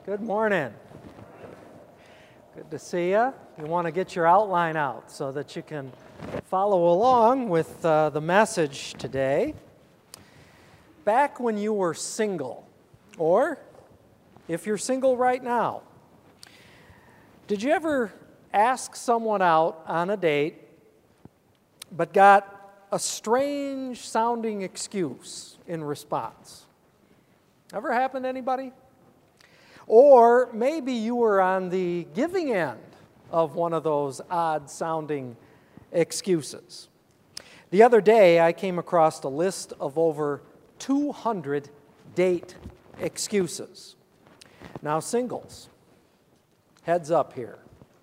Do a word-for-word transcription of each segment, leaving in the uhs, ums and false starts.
Good morning. Good to see you. You want to get your outline out so that you can follow along with uh, the message today. Back when you were single, or if you're single right now, did you ever ask someone out on a date but got a strange sounding excuse in response? Ever happened to anybody? Or maybe you were on the giving end of one of those odd sounding excuses. The other day I came across a list of over two hundred date excuses. Now singles, heads up here.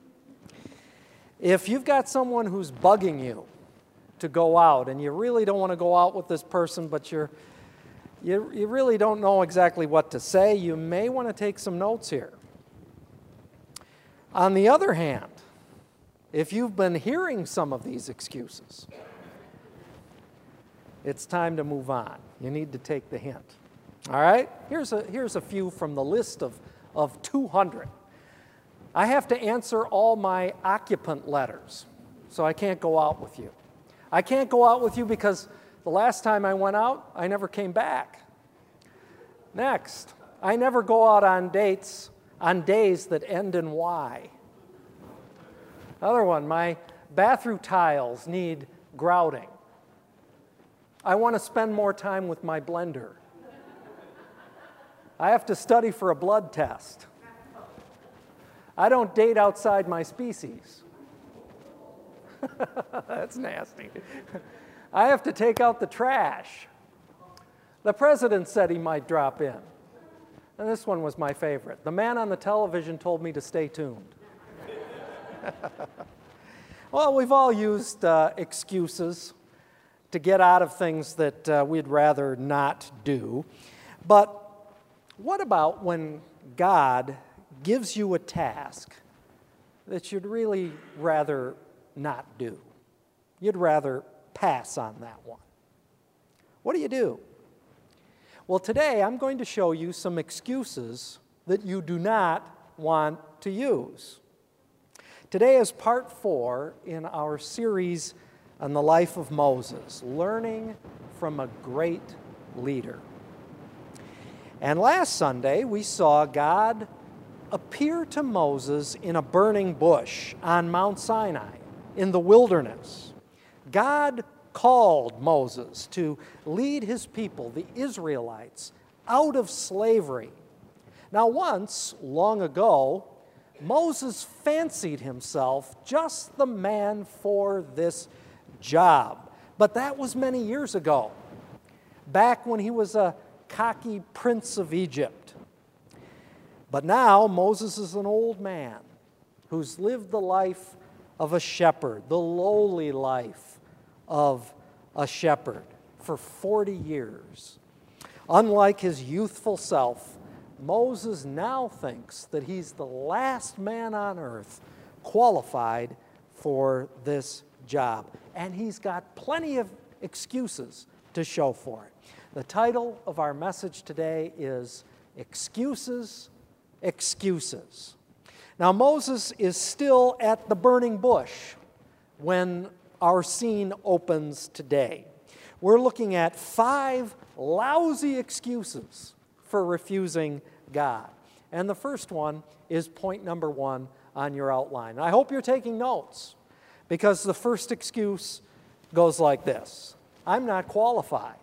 If you've got someone who's bugging you to go out and you really don't want to go out with this person, but you're You, you really don't know exactly what to say, you may want to take some notes here. On the other hand, if you've been hearing some of these excuses, it's time to move on. You need to take the hint. All right? Here's a, here's a few from the list of, of two hundred. I have to answer all my occupant letters, so I can't go out with you. I can't go out with you because the last time I went out, I never came back. Next, I never go out on dates on days that end in Y. Another one, my bathroom tiles need grouting. I want to spend more time with my blender. I have to study for a blood test. I don't date outside my species. That's nasty. I have to take out the trash. The president said he might drop in. And this one was my favorite. The man on the television told me to stay tuned. Well, we've all used uh, excuses to get out of things that uh, we'd rather not do. But what about when God gives you a task that you'd really rather not do? You'd rather pass on that one. What do you do? Well, today I'm going to show you some excuses that you do not want to use. Today is part four in our series on the life of Moses, learning from a great leader. And last Sunday we saw God appear to Moses in a burning bush on Mount Sinai in the wilderness. God called Moses to lead his people, the Israelites, out of slavery. Now once, long ago, Moses fancied himself just the man for this job. But that was many years ago, back when he was a cocky prince of Egypt. But now Moses is an old man who's lived the life of a shepherd, the lowly life of a shepherd for forty years. Unlike his youthful self, Moses now thinks that he's the last man on earth qualified for this job. And he's got plenty of excuses to show for it. The title of our message today is Excuses, Excuses. Now, Moses is still at the burning bush when our scene opens today. We're looking at five lousy excuses for refusing God. And the first one is point number one on your outline. I hope you're taking notes, because the first excuse goes like this: I'm not qualified.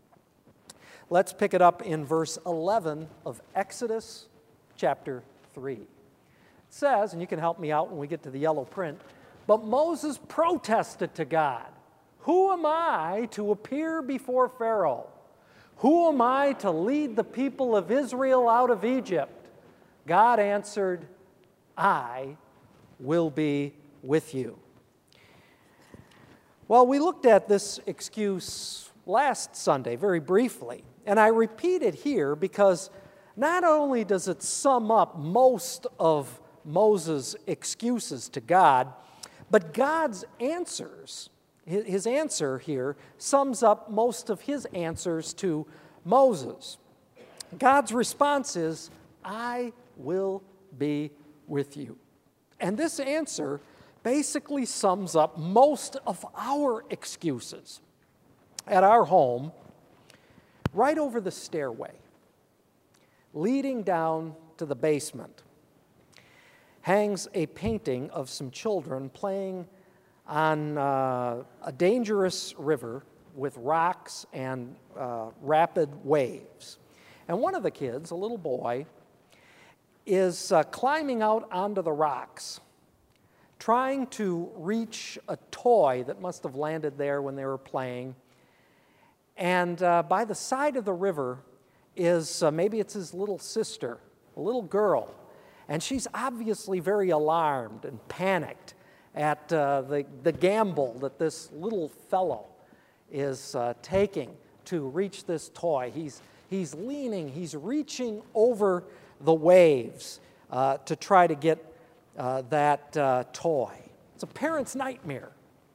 Let's pick it up in verse eleven of Exodus chapter three. It says, and you can help me out when we get to the yellow print, but Moses protested to God, "Who am I to appear before Pharaoh? Who am I to lead the people of Israel out of Egypt?" God answered, "I will be with you." Well, we looked at this excuse last Sunday very briefly, and I repeat it here because not only does it sum up most of Moses' excuses to God, but God's answers, his answer here, sums up most of his answers to Moses. God's response is, I will be with you. And this answer basically sums up most of our excuses. At our home, right over the stairway, leading down to the basement, hangs a painting of some children playing on uh, a dangerous river with rocks and uh, rapid waves. And one of the kids, a little boy, is uh, climbing out onto the rocks, trying to reach a toy that must have landed there when they were playing. And uh, by the side of the river is, uh, maybe it's his little sister, a little girl, and she's obviously very alarmed and panicked at uh, the, the gamble that this little fellow is uh, taking to reach this toy. He's, he's leaning, he's reaching over the waves uh, to try to get uh, that uh, toy. It's a parent's nightmare.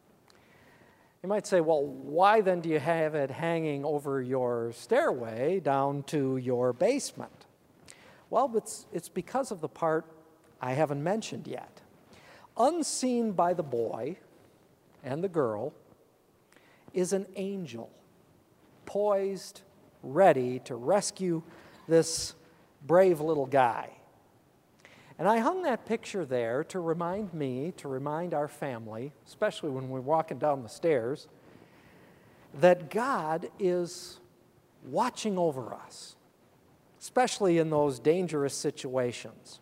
You might say, well, why then do you have it hanging over your stairway down to your basement? Well, it's, it's because of the part I haven't mentioned yet. Unseen by the boy and the girl is an angel, poised, ready to rescue this brave little guy. And I hung that picture there to remind me, to remind our family, especially when we're walking down the stairs, that God is watching over us, especially in those dangerous situations.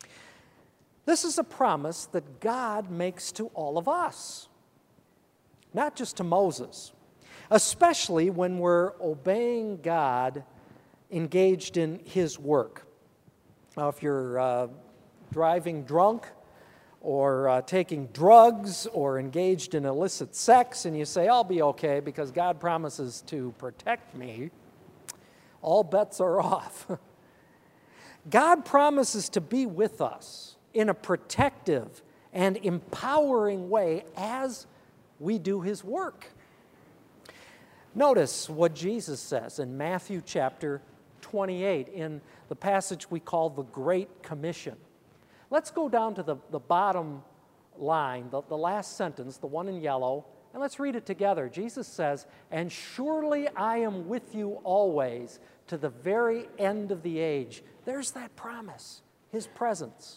This is a promise that God makes to all of us, not just to Moses, especially when we're obeying God, engaged in His work. Now, if you're uh, driving drunk or uh, taking drugs or engaged in illicit sex and you say, I'll be okay because God promises to protect me, all bets are off. God promises to be with us in a protective and empowering way as we do His work. Notice what Jesus says in Matthew chapter twenty-eight in the passage we call the Great Commission. Let's go down to the, the bottom line, the, the last sentence, the one in yellow, and let's read it together. Jesus says, and surely I am with you always to the very end of the age. There's that promise, His presence.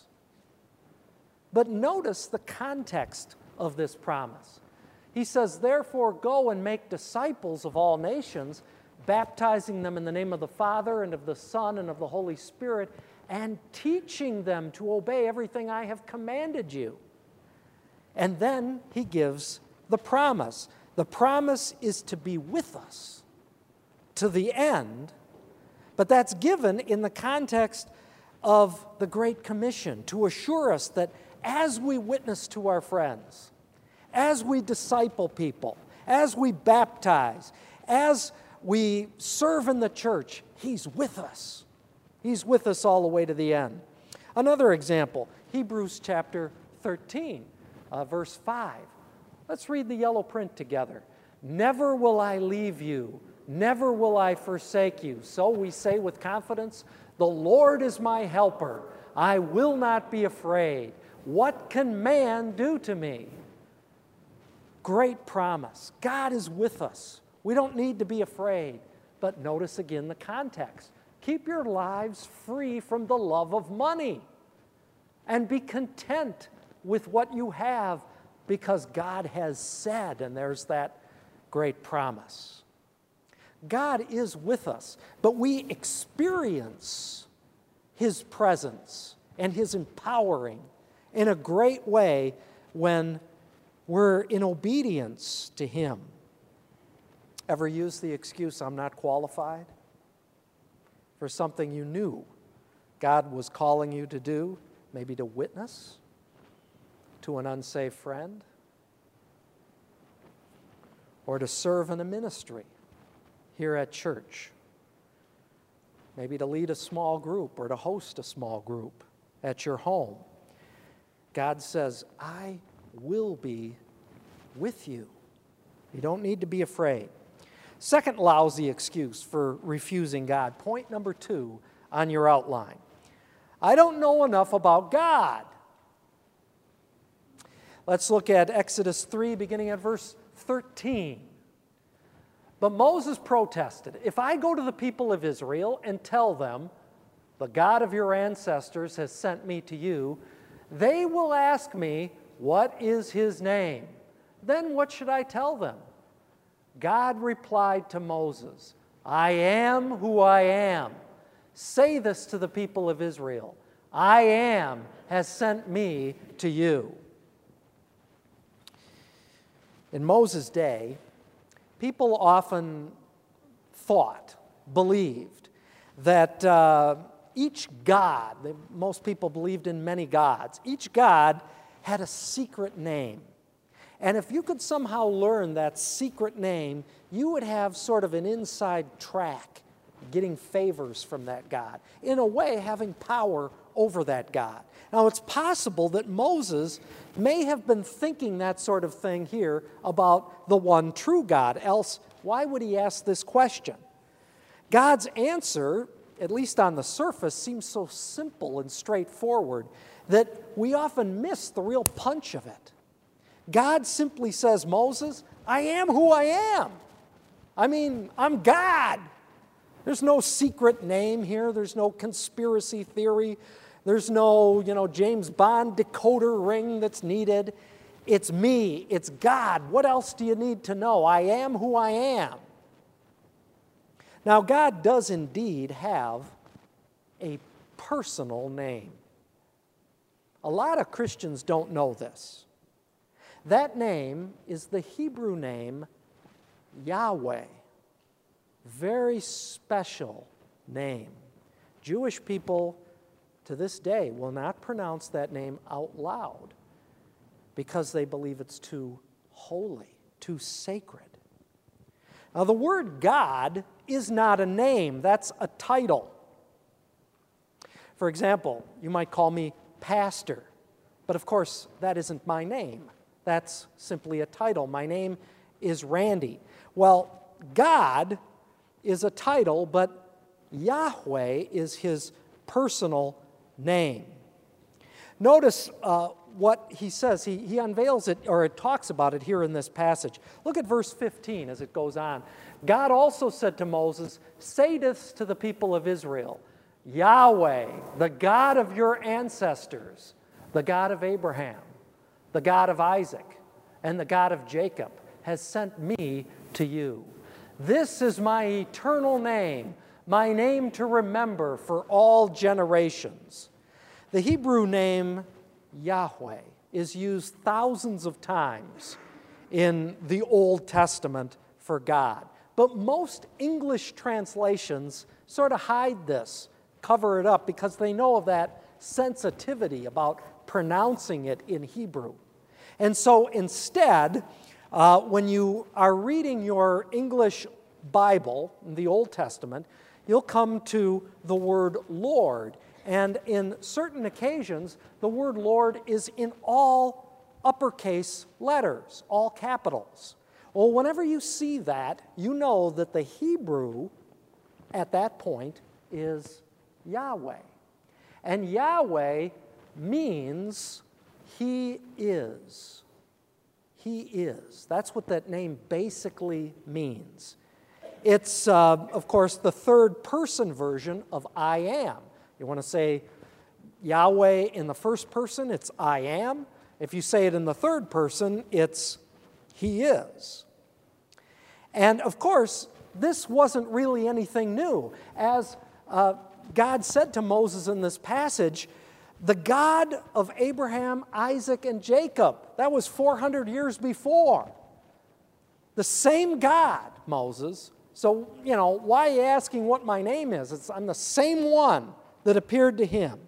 But notice the context of this promise. He says, therefore go and make disciples of all nations, baptizing them in the name of the Father and of the Son and of the Holy Spirit, and teaching them to obey everything I have commanded you. And then He gives the promise. The promise is to be with us to the end, but that's given in the context of the Great Commission to assure us that as we witness to our friends, as we disciple people, as we baptize, as we serve in the church, He's with us. He's with us all the way to the end. Another example, Hebrews chapter thirteen, uh, verse five. Let's read the yellow print together. Never will I leave you, never will I forsake you. So we say with confidence, the Lord is my helper. I will not be afraid. What can man do to me? Great promise. God is with us. We don't need to be afraid. But notice again the context. Keep your lives free from the love of money and be content with what you have because God has said, and there's that great promise. God is with us, but we experience His presence and His empowering in a great way when we're in obedience to Him. Ever use the excuse, I'm not qualified, for something you knew God was calling you to do, maybe to witness to an unsafe friend, or to serve in a ministry here at church, maybe to lead a small group or to host a small group at your home? God says, I will be with you. You don't need to be afraid. Second lousy excuse for refusing God. Point number two on your outline. I don't know enough about God. Let's look at Exodus three, beginning at verse thirteen. But Moses protested, "If I go to the people of Israel and tell them, 'The God of your ancestors has sent me to you,' they will ask me, 'What is his name?' Then what should I tell them?" God replied to Moses, "I am who I am. Say this to the people of Israel, 'I am has sent me to you.'" In Moses' day, people often thought, believed, that uh, each god, most people believed in many gods, each god had a secret name. And if you could somehow learn that secret name, you would have sort of an inside track getting favors from that God. In a way, having power over that God. Now, it's possible that Moses may have been thinking that sort of thing here about the one true God. Else, why would he ask this question? God's answer, at least on the surface, seems so simple and straightforward that we often miss the real punch of it. God simply says, "Moses, I am who I am. I mean, I'm God." There's no secret name here. There's no conspiracy theory. There's no, you know, James Bond decoder ring that's needed. It's me. It's God. What else do you need to know? I am who I am. Now, God does indeed have a personal name. A lot of Christians don't know this. That name is the Hebrew name Yahweh. Very special name. Jewish people to this day will not pronounce that name out loud because they believe it's too holy, too sacred. Now, the word God is not a name, that's a title. For example, you might call me pastor, but of course, that isn't my name. That's simply a title. My name is Randy. Well, God is a title, but Yahweh is his personal name. Notice uh, what he says. He, he unveils it, or it talks about it here in this passage. Look at verse fifteen as it goes on. God also said to Moses, "Say this to the people of Israel, Yahweh, the God of your ancestors, the God of Abraham, the God of Isaac, and the God of Jacob, has sent me to you. This is my eternal name, my name to remember for all generations." The Hebrew name Yahweh is used thousands of times in the Old Testament for God. But most English translations sort of hide this, cover it up, because they know of that sensitivity about pronouncing it in Hebrew. And so instead, uh, when you are reading your English Bible, the Old Testament, you'll come to the word Lord. And in certain occasions, the word Lord is in all uppercase letters, all capitals. Well, whenever you see that, you know that the Hebrew at that point is Yahweh. And Yahweh means He is. He is. That's what that name basically means. It's, uh, of course, the third person version of I am. You want to say Yahweh in the first person, it's I am. If you say it in the third person, it's He is. And, of course, this wasn't really anything new. As uh, God said to Moses in this passage, the God of Abraham, Isaac, and Jacob. That was four hundred years before. The same God, Moses. So, you know, why are you asking what my name is? It's, I'm the same one that appeared to him.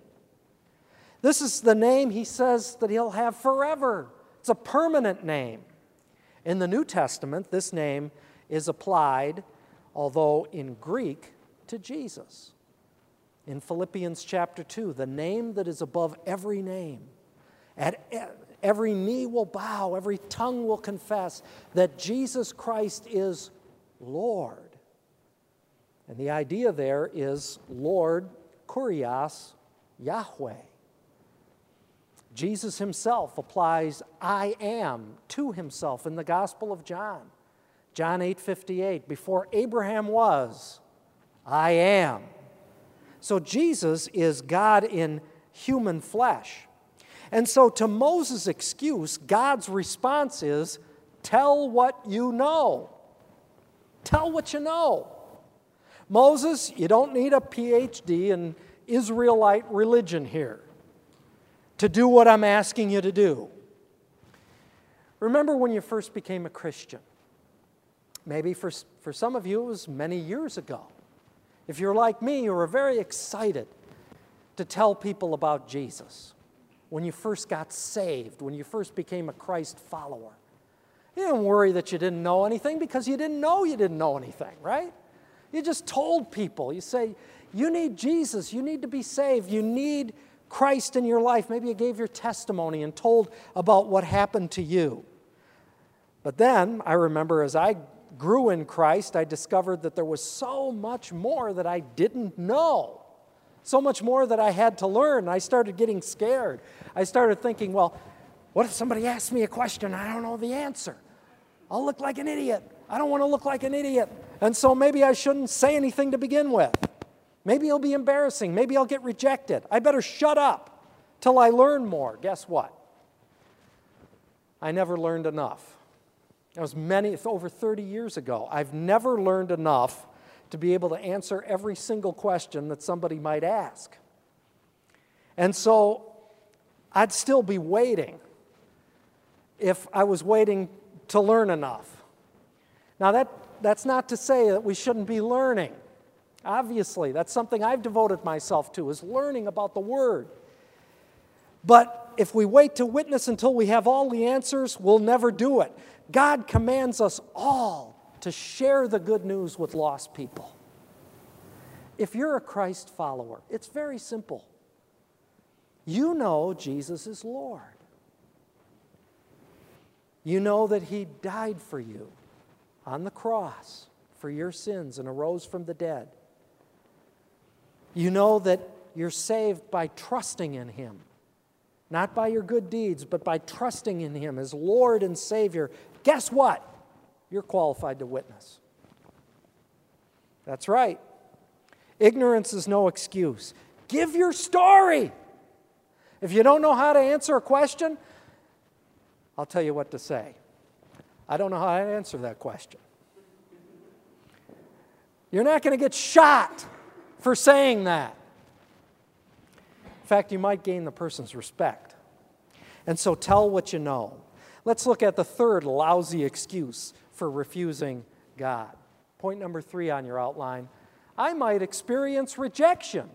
This is the name he says that he'll have forever. It's a permanent name. In the New Testament, this name is applied, although in Greek, to Jesus. In Philippians chapter two, the name that is above every name. At every knee will bow, every tongue will confess that Jesus Christ is Lord. And the idea there is Lord, kurios, Yahweh. Jesus himself applies I am to himself in the Gospel of John. John eight fifty-eight, before Abraham was, I am. So Jesus is God in human flesh. And so to Moses' excuse, God's response is, tell what you know. Tell what you know. Moses, you don't need a P H D in Israelite religion here to do what I'm asking you to do. Remember when you first became a Christian? Maybe for, for some of you it was many years ago. If you're like me, you were very excited to tell people about Jesus when you first got saved, when you first became a Christ follower. You didn't worry that you didn't know anything because you didn't know you didn't know anything, right? You just told people. You say, you need Jesus, you need to be saved, you need Christ in your life. Maybe you gave your testimony and told about what happened to you. But then, I remember as I grew in Christ, I discovered that there was so much more that I didn't know. So much more that I had to learn. I started getting scared. I started thinking, well, what if somebody asks me a question and I don't know the answer? I'll look like an idiot. I don't want to look like an idiot. And so maybe I shouldn't say anything to begin with. Maybe it'll be embarrassing. Maybe I'll get rejected. I better shut up till I learn more. Guess what? I never learned enough. That was many, over thirty years ago. I've never learned enough to be able to answer every single question that somebody might ask. And so I'd still be waiting if I was waiting to learn enough. Now that, that's not to say that we shouldn't be learning. Obviously, that's something I've devoted myself to, is learning about the Word. But if we wait to witness until we have all the answers, we'll never do it. God commands us all to share the good news with lost people. If you're a Christ follower, it's very simple. You know Jesus is Lord. You know that He died for you on the cross for your sins and arose from the dead. You know that you're saved by trusting in Him, not by your good deeds, but by trusting in Him as Lord and Savior. Guess what? You're qualified to witness. That's right. Ignorance is no excuse. Give your story. If you don't know how to answer a question, I'll tell you what to say. I don't know how to answer that question. You're not going to get shot for saying that. In fact, you might gain the person's respect. And so tell what you know. Let's look at the third lousy excuse for refusing God. Point number three on your outline. I might experience rejection.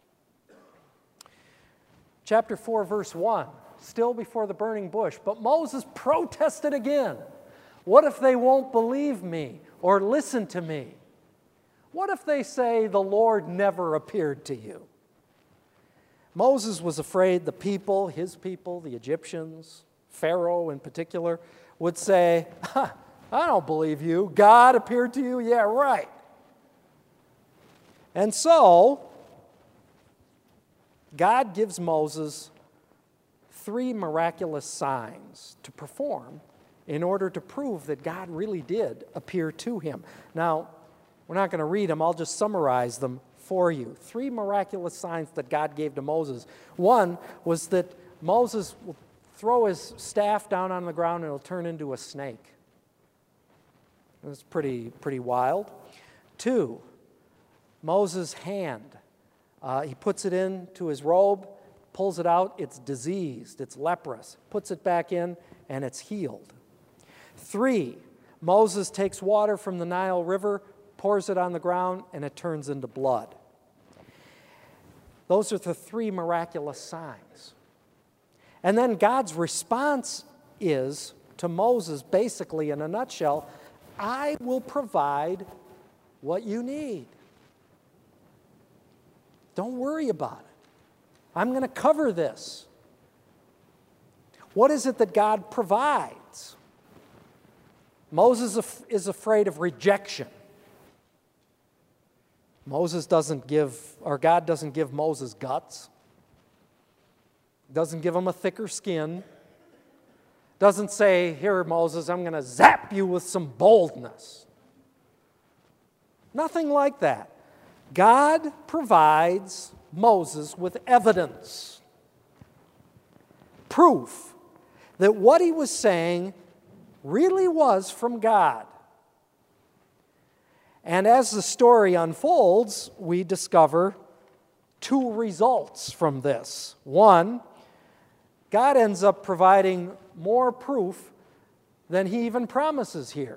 Chapter four, verse one, still before the burning bush. But Moses protested again. What if they won't believe me or listen to me? What if they say the Lord never appeared to you? Moses was afraid the people, his people, the Egyptians, Pharaoh in particular, would say, ha, I don't believe you. God appeared to you? Yeah, right. And so, God gives Moses three miraculous signs to perform in order to prove that God really did appear to him. Now, we're not going to read them. I'll just summarize them for you. Three miraculous signs that God gave to Moses. One was that Moses will throw his staff down on the ground and it'll turn into a snake. That's pretty, pretty wild. Two, Moses' hand. Uh, he puts it into his robe, pulls it out, it's diseased, it's leprous. Puts it back in, and it's healed. Three, Moses takes water from the Nile River, pours it on the ground, and it turns into blood. Those are the three miraculous signs. And then God's response is to Moses, basically in a nutshell, I will provide what you need. Don't worry about it. I'm going to cover this. What is it that God provides? Moses is afraid of rejection. Moses doesn't give, or God doesn't give Moses guts. Doesn't give him a thicker skin. Doesn't say, here, Moses, I'm going to zap you with some boldness. Nothing like that. God provides Moses with evidence, proof that what he was saying really was from God. And as the story unfolds, we discover two results from this. One, God ends up providing more proof than he even promises here.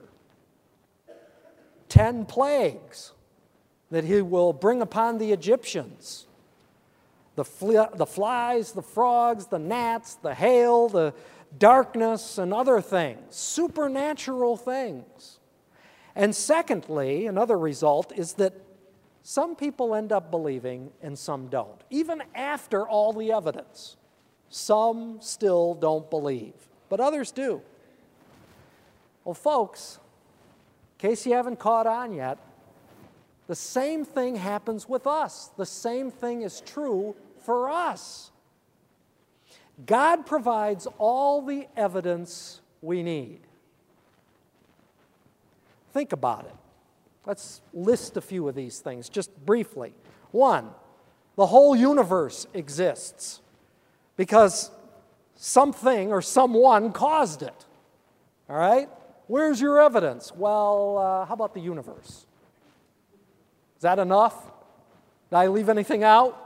Ten plagues that he will bring upon the Egyptians. The, fl- the flies, the frogs, the gnats, the hail, the darkness, and other things. Supernatural things. And secondly, another result is that some people end up believing and some don't. Even after all the evidence, some still don't believe, but others do. Well, folks, in case you haven't caught on yet, the same thing happens with us. The same thing is true for us. God provides all the evidence we need. Think about it. Let's list a few of these things just briefly. One, the whole universe exists because something or someone caused it. All right? Where's your evidence? Well, uh, how about the universe? Is that enough? Did I leave anything out?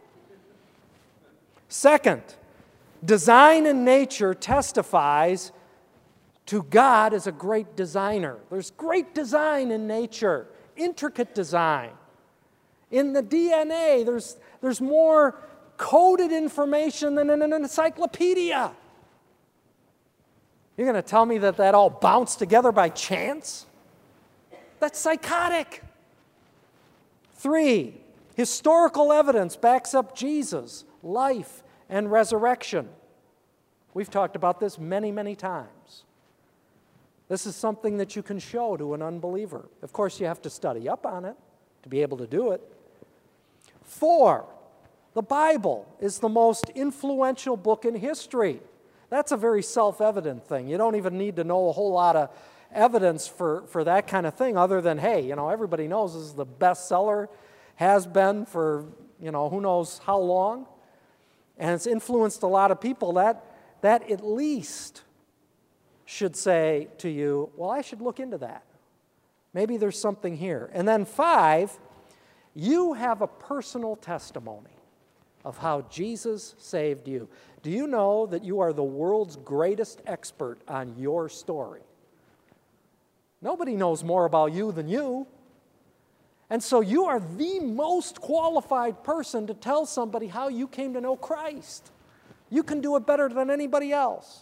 Second, design in nature testifies to God as a great designer. There's great design in nature, intricate design. In the D N A, there's, there's more coded information than in an encyclopedia. You're going to tell me that that all bounced together by chance? That's psychotic. Three, historical evidence backs up Jesus' life and resurrection. We've talked about this many, many times. This is something that you can show to an unbeliever. Of course, you have to study up on it to be able to do it. Four, the Bible is the most influential book in history. That's a very self-evident thing. You don't even need to know a whole lot of evidence for, for that kind of thing other than, hey, you know, everybody knows this is the bestseller, has been for, you know, who knows how long, and it's influenced a lot of people. That, that at least should say to you, well, I should look into that. Maybe there's something here. And then five, you have a personal testimony of how Jesus saved you. Do you know that you are the world's greatest expert on your story? Nobody knows more about you than you. And so you are the most qualified person to tell somebody how you came to know Christ. You can do it better than anybody else.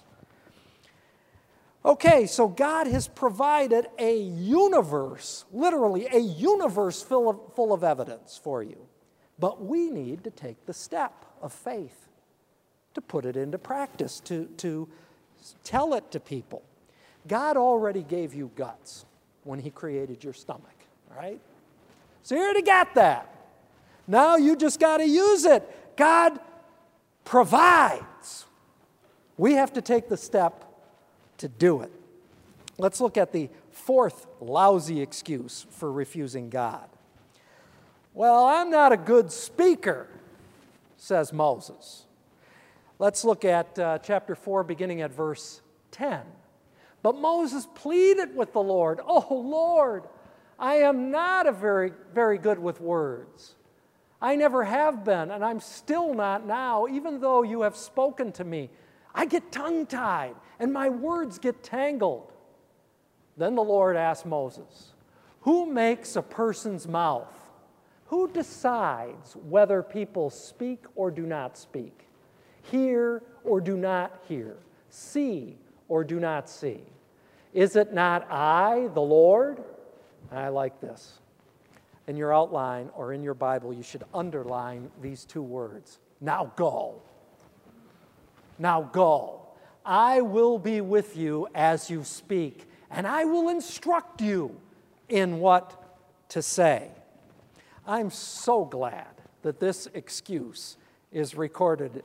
Okay, so God has provided a universe, literally a universe full of, full of evidence for you. But we need to take the step of faith to put it into practice, to, to tell it to people. God already gave you guts when He created your stomach, all right? So you already got that. Now you just got to use it. God provides. We have to take the step to do it. Let's look at the fourth lousy excuse for refusing God. Well, I'm not a good speaker, says Moses. Let's look at uh, chapter four, beginning at verse ten. But Moses pleaded with the Lord, "Oh, Lord, I am not a very, very good with words. I never have been, and I'm still not now, even though you have spoken to me. I get tongue-tied, and my words get tangled." Then the Lord asked Moses, "Who makes a person's mouth? Who decides whether people speak or do not speak? Hear or do not hear? See or do not see? Is it not I, the Lord?" I like this. In your outline or in your Bible, you should underline these two words. Now go. Now go. I will be with you as you speak, and I will instruct you in what to say. I'm so glad that this excuse is recorded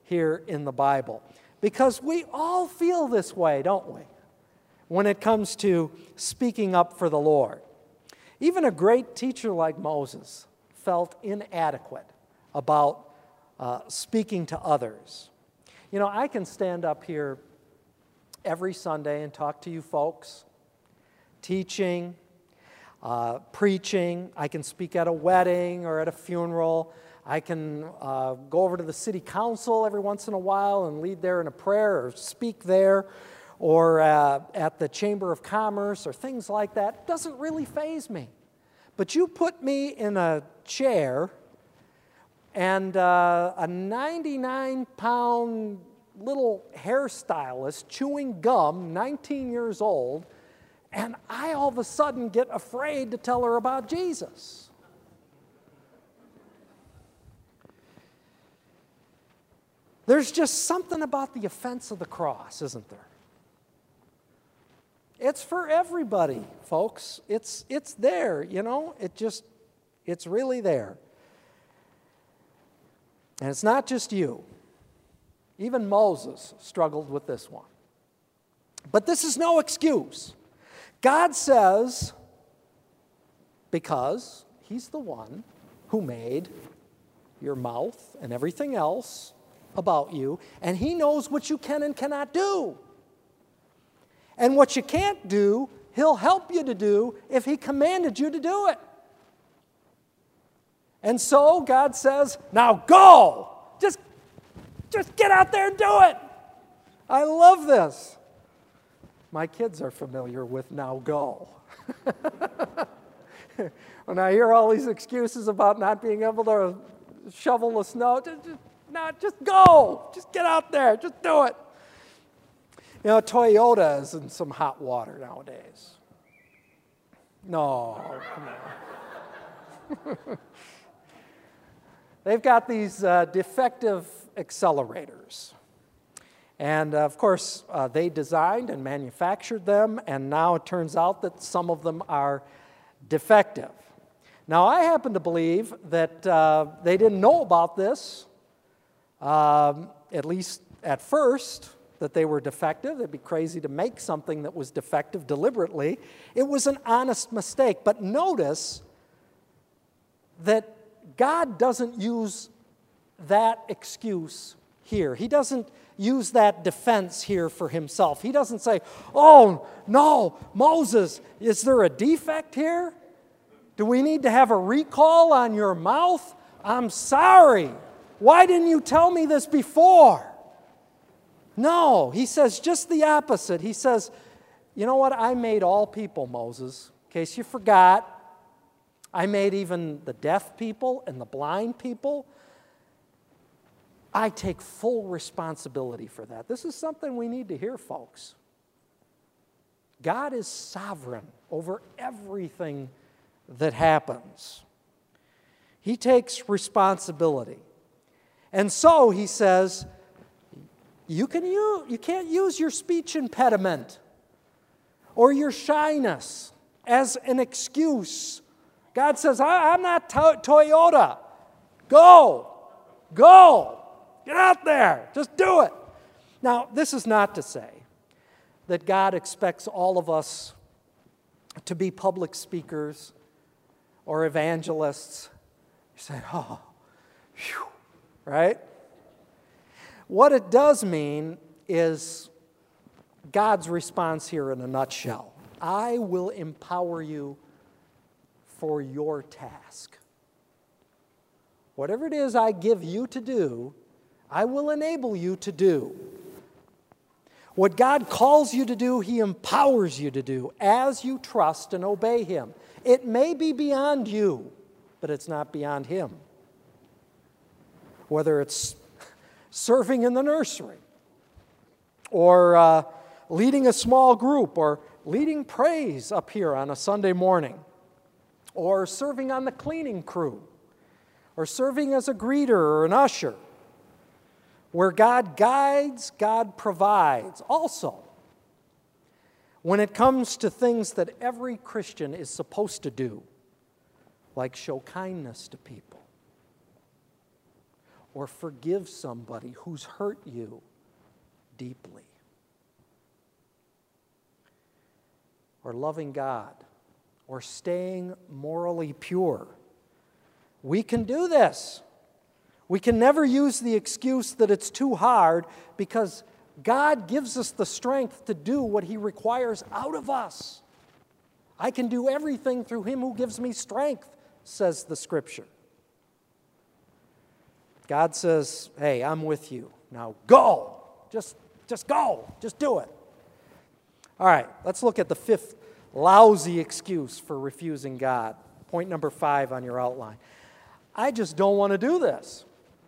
here in the Bible. Because we all feel this way, don't we? When it comes to speaking up for the Lord. Even a great teacher like Moses felt inadequate about uh, speaking to others. You know, I can stand up here every Sunday and talk to you folks, teaching, uh, preaching. I can speak at a wedding or at a funeral. I can uh, go over to the city council every once in a while and lead there in a prayer or speak there, or uh, at the Chamber of Commerce or things like that. It doesn't really faze me. But you put me in a chair and uh, a ninety-nine pound little hairstylist chewing gum, nineteen years old, and I all of a sudden get afraid to tell her about Jesus. There's just something about the offense of the cross, isn't there? It's for everybody, folks. It's, it's there, you know. It just, it's really there. And it's not just you. Even Moses struggled with this one. But this is no excuse. God says, because He's the one who made your mouth and everything else about you, and He knows what you can and cannot do. And what you can't do, He'll help you to do if He commanded you to do it. And so God says, now go! Just, just get out there and do it! I love this. My kids are familiar with now go. When I hear all these excuses about not being able to shovel the snow, just, just, no, just go! Just get out there, just do it. You know, Toyota is in some hot water nowadays. No, come on. They've got these uh, defective accelerators. And, uh, of course, uh, they designed and manufactured them, and now it turns out that some of them are defective. Now, I happen to believe that uh, they didn't know about this, um, at least at first, that they were defective. It'd be crazy to make something that was defective deliberately. It was an honest mistake. But notice that God doesn't use that excuse here. He doesn't use that defense here for Himself. He doesn't say, oh, no, Moses, is there a defect here? Do we need to have a recall on your mouth? I'm sorry. Why didn't you tell me this before? No, He says just the opposite. He says, you know what? I made all people, Moses. In case you forgot, I made even the deaf people and the blind people. I take full responsibility for that. This is something we need to hear, folks. God is sovereign over everything that happens. He takes responsibility. And so He says, you, can use, you can't use your speech impediment or your shyness as an excuse. God says, I, I'm not to- Toyota. Go. Go. Get out there. Just do it. Now, this is not to say that God expects all of us to be public speakers or evangelists. You say, oh, phew, right? What it does mean is God's response here in a nutshell. I will empower you for your task. Whatever it is I give you to do, I will enable you to do. What God calls you to do, He empowers you to do as you trust and obey Him. It may be beyond you, but it's not beyond Him. Whether it's serving in the nursery, or uh, leading a small group, or leading praise up here on a Sunday morning, or serving on the cleaning crew, or serving as a greeter or an usher. Where God guides, God provides. Also, when it comes to things that every Christian is supposed to do, like show kindness to people, or forgive somebody who's hurt you deeply. Or loving God, or staying morally pure. We can do this. We can never use the excuse that it's too hard, because God gives us the strength to do what He requires out of us. I can do everything through Him who gives me strength, says the Scripture. God says, hey, I'm with you. Now go. Just, just go. Just do it. All right, let's look at the fifth lousy excuse for refusing God. Point number five on your outline. I just don't want to do this.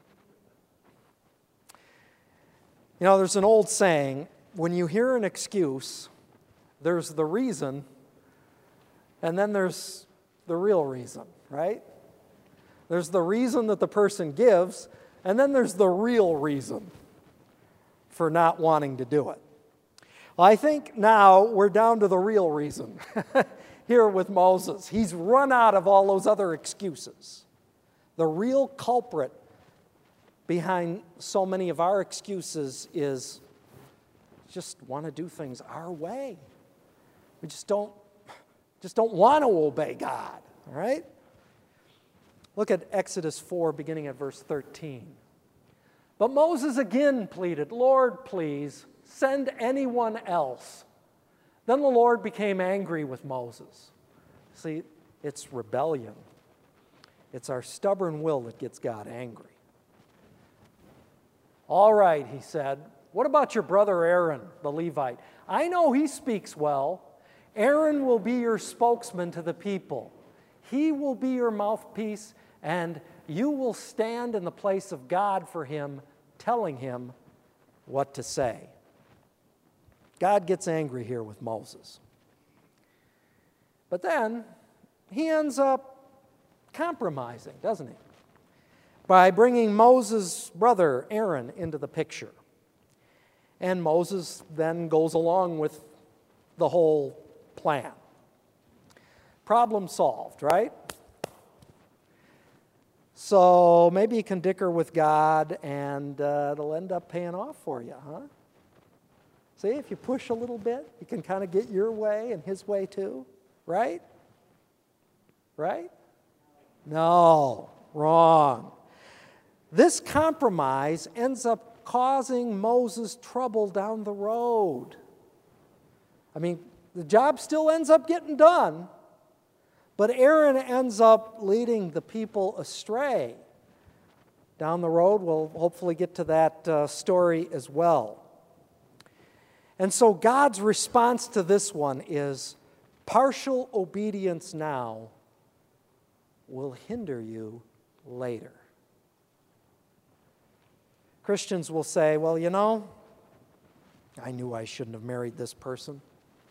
You know, there's an old saying, when you hear an excuse, there's the reason, and then there's the real reason, right? There's the reason that the person gives, and then there's the real reason for not wanting to do it. Well, I think now we're down to the real reason here with Moses. He's run out of all those other excuses. The real culprit behind so many of our excuses is just want to do things our way. We just don't, just don't want to obey God, all right? Look at Exodus four, beginning at verse thirteen. But Moses again pleaded, Lord, please, send anyone else. Then the Lord became angry with Moses. See, it's rebellion. It's our stubborn will that gets God angry. All right, he said, what about your brother Aaron, the Levite? I know he speaks well. Aaron will be your spokesman to the people. He will be your mouthpiece, and you will stand in the place of God for him, telling him what to say. God gets angry here with Moses. But then he ends up compromising, doesn't he? By bringing Moses' brother Aaron into the picture. And Moses then goes along with the whole plan. Problem solved, right? So maybe you can dicker with God and uh, it'll end up paying off for you, huh? See, if you push a little bit, you can kind of get your way and his way too, right? Right? No, wrong. This compromise ends up causing Moses trouble down the road. I mean, the job still ends up getting done, but Aaron ends up leading the people astray. Down the road, we'll hopefully get to that uh, story as well. And so God's response to this one is, partial obedience now will hinder you later. Christians will say, well, you know, I knew I shouldn't have married this person.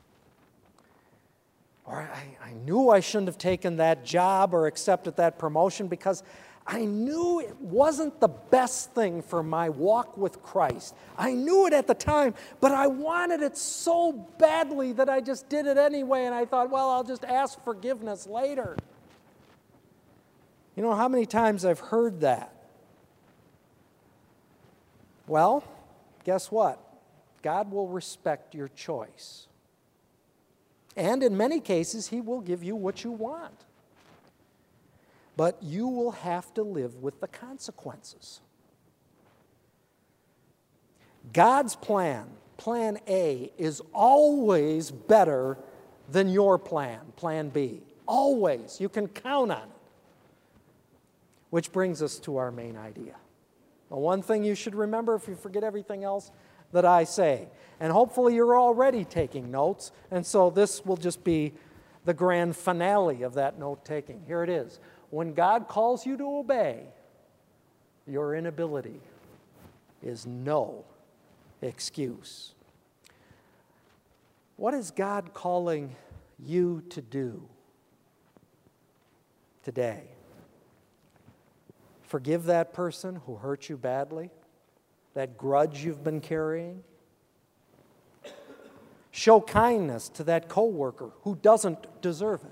Or I, I knew I shouldn't have taken that job or accepted that promotion because I knew it wasn't the best thing for my walk with Christ. I knew it at the time, but I wanted it so badly that I just did it anyway, and I thought, well, I'll just ask forgiveness later. You know how many times I've heard that? Well, guess what? God will respect your choice. And in many cases, He will give you what you want. But you will have to live with the consequences. God's plan, plan A, is always better than your plan, plan B. Always. You can count on it. Which brings us to our main idea. The one thing you should remember if you forget everything else that I say. And hopefully you're already taking notes, and so this will just be the grand finale of that note-taking. Here it is. When God calls you to obey, your inability is no excuse. What is God calling you to do today? Forgive that person who hurt you badly, that grudge you've been carrying. Show kindness to that coworker who doesn't deserve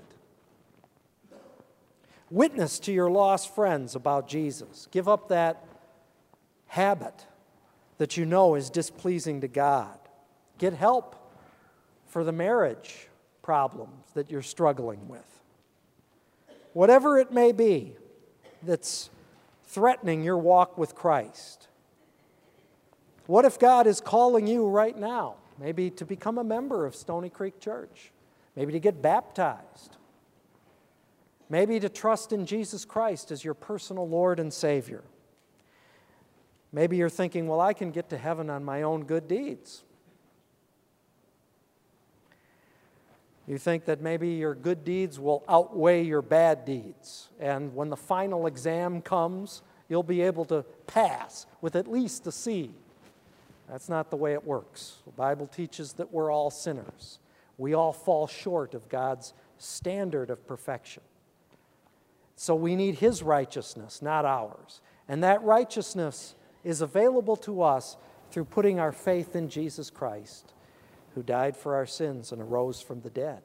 it. Witness to your lost friends about Jesus. Give up that habit that you know is displeasing to God. Get help for the marriage problems that you're struggling with. Whatever it may be that's threatening your walk with Christ. What if God is calling you right now, maybe to become a member of Stony Creek Church, maybe to get baptized, maybe to trust in Jesus Christ as your personal Lord and Savior? Maybe you're thinking, well, I can get to heaven on my own good deeds. You think that maybe your good deeds will outweigh your bad deeds, and when the final exam comes, you'll be able to pass with at least a C. That's not the way it works. The Bible teaches that we're all sinners. We all fall short of God's standard of perfection. So we need His righteousness, not ours. And that righteousness is available to us through putting our faith in Jesus Christ, who died for our sins and arose from the dead.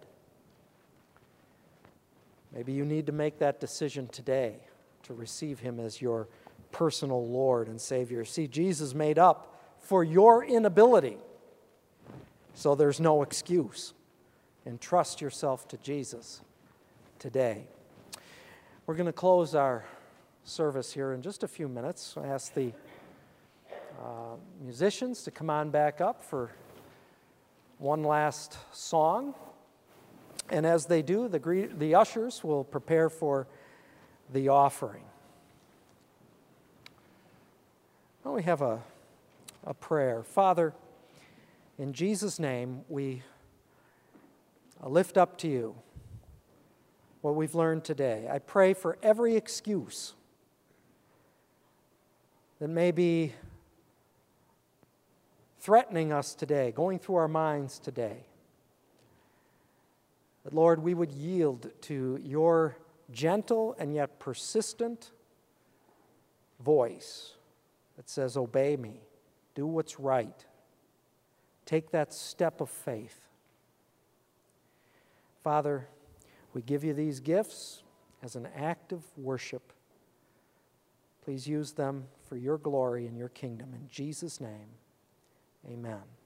Maybe you need to make that decision today to receive Him as your personal Lord and Savior. See, Jesus made up for your inability, so there's no excuse. Entrust yourself to Jesus today. We're going to close our service here in just a few minutes. I ask the uh, musicians to come on back up for one last song. And as they do, the, gre- the ushers will prepare for the offering. Well, we have a, a prayer. Father, in Jesus' name, we lift up to you what we've learned today. I pray for every excuse that may be threatening us today, going through our minds today. That, Lord, we would yield to your gentle and yet persistent voice that says, obey me, do what's right, take that step of faith. Father, we give you these gifts as an act of worship. Please use them for your glory and your kingdom. In Jesus' name, amen.